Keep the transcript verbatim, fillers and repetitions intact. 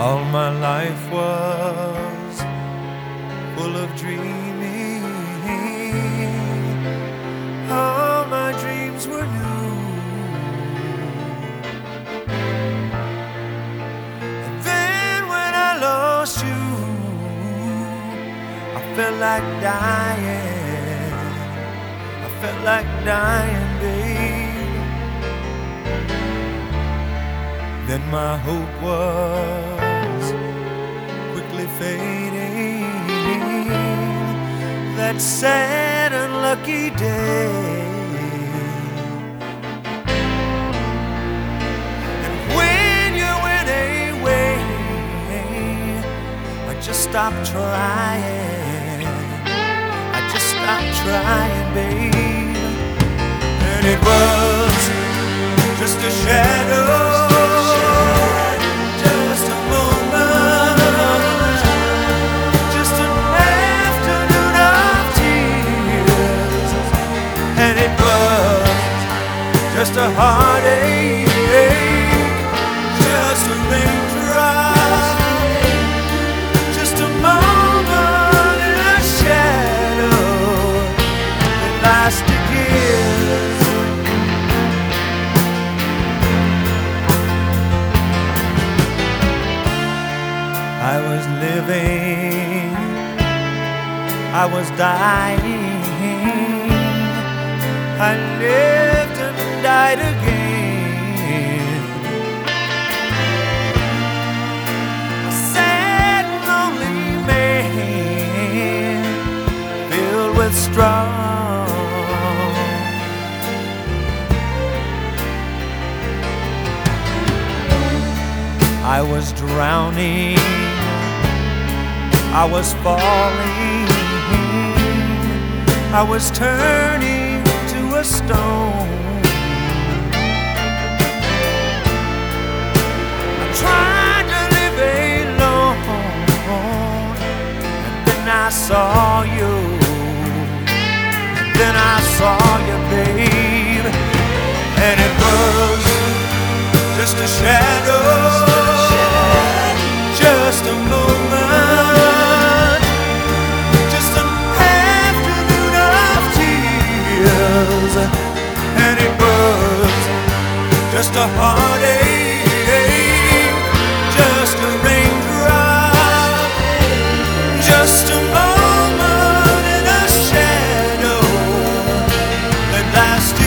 All my life was full of dreaming. All my dreams were new. And then when I lost you, I felt like dying. I felt like dying, babe. Then my hope was quickly fading. That sad, unlucky day. And when you went away, I just stopped trying. I just stopped trying, babe. And it was just a shadow. Just a heartache, just a raindrop, just a moment in a shadow that lasted years. I was living, I was dying. I lived and died again. A sad and lonely man, filled with straw. I was drowning, I was falling, I was turning a stone. I tried to live alone, and then I saw you, and then I saw you, babe, and it was just a shadow, just a moment, just an afternoon of tears. And it was just a heartache, just a raindrop, just a moment in a shadow that lasted